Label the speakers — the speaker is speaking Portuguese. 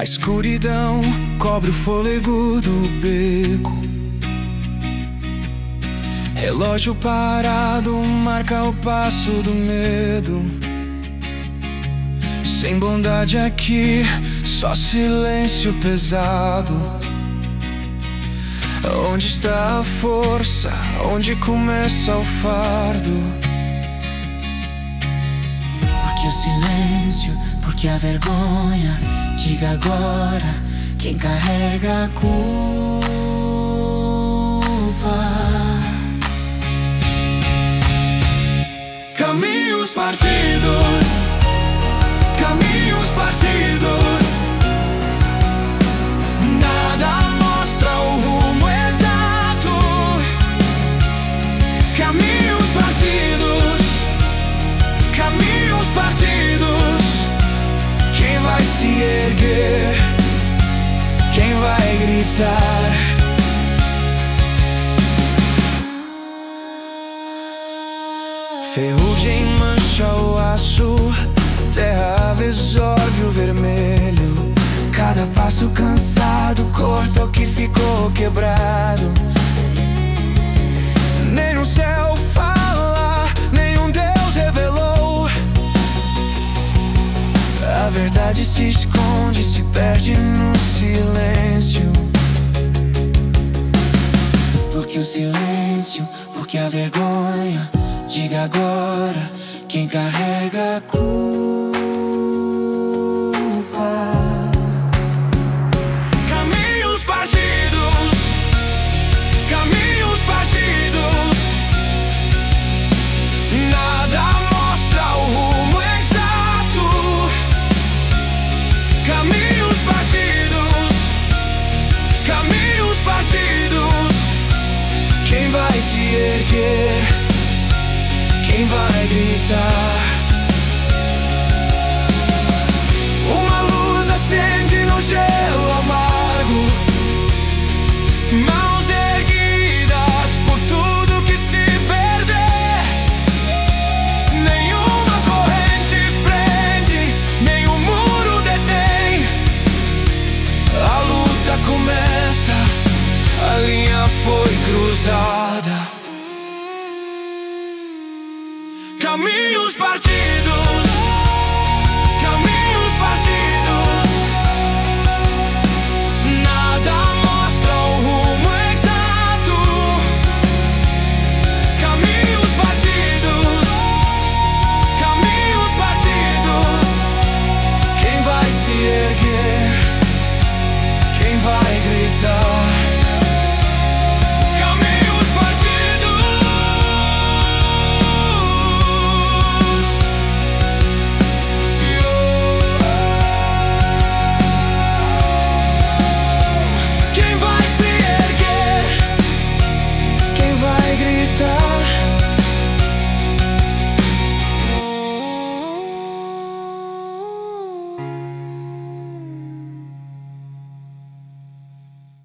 Speaker 1: escuridão cobre o fôlego do beco. Relógio parado marca o passo do medo. Sem bondade aqui, só silêncio pesado. Onde está a força? Onde começa o fardo?
Speaker 2: Porque o silêncio, porque a vergonha. Diga agora quem carrega a culpa.
Speaker 1: Caminhos partidos, caminhos partidos. Nada mostra o rumo exato. Caminhos partidos, caminhos partidos. Quem vai se erguer? Quem vai gritar? Ferrugem mancha o aço, terra absorve o vermelho. Cada passo cansado corta o que ficou quebrado. Nem o céu fala, nenhum Deus revelou. A verdade se esconde, se perde no silêncio.
Speaker 2: Porque o silêncio, porque a vergonha. Diga agora quem carrega a culpa.